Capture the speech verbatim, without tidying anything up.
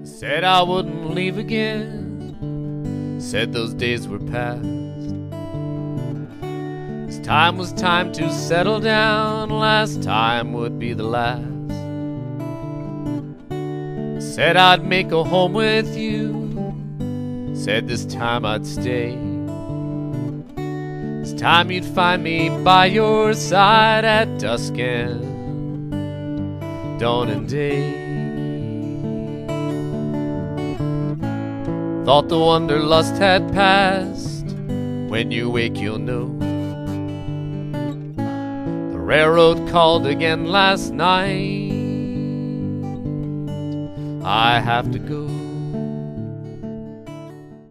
Said I wouldn't leave again, said those days were past. This time was time to settle down, last time would be the last. Said I'd make a home with you, said this time I'd stay. This time you'd find me by your side at dusk and dawn and day. Thought the wanderlust had passed, when you wake you'll know. The railroad called again last night, I have to go.